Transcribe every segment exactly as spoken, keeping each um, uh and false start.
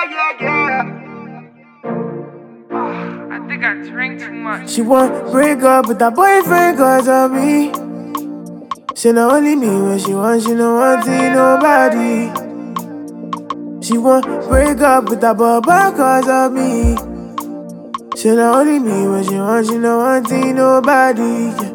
yeah, yeah, yeah. I think I drink too much. She want break up with her boyfriend cause of me. She not only me when she want, she no want see nobody. She want break up with her baba cause of me. She not only me when she want, she no want see nobody. Yeah.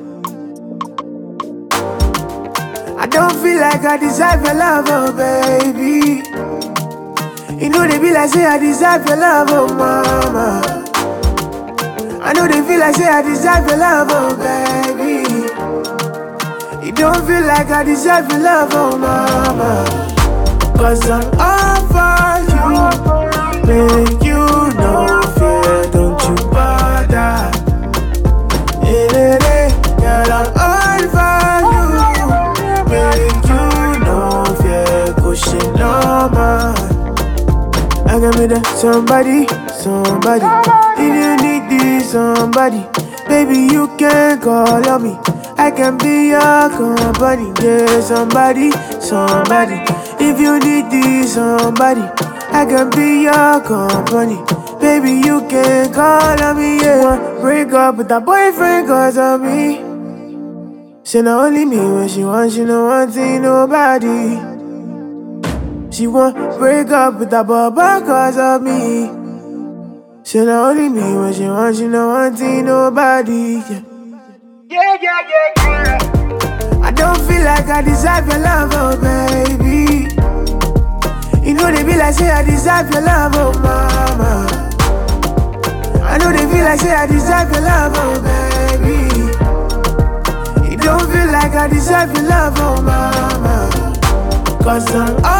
I don't feel like I deserve your love, oh baby. You know they be like say I deserve your love, oh mama. I know they feel like say I deserve your love, oh baby. You don't feel like I deserve your love, oh mama. Cause I'm all for you. Make you no fear, don't you bother. Hey, hey, hey. Girl, I'm all for you. Make you no fear, cause she no man. I can be the somebody, somebody. If you need this somebody, baby you can call on me. I can be your company, yeah, somebody, somebody. If you need this somebody, I can be your company. Baby you can call on me, yeah. Break up with her boyfriend cause of me. She not only me when she want, she no want see nobody. She want break up with her baba cause of me. She not only me when she want, she no want see nobody. Yeah. Yeah, yeah, yeah, yeah. I don't feel like I deserve your love, oh baby. You know they be like say I deserve your love, oh mama. I know they feel like say I deserve your love, oh baby. You don't feel like I deserve your love, oh mama. Cause I'm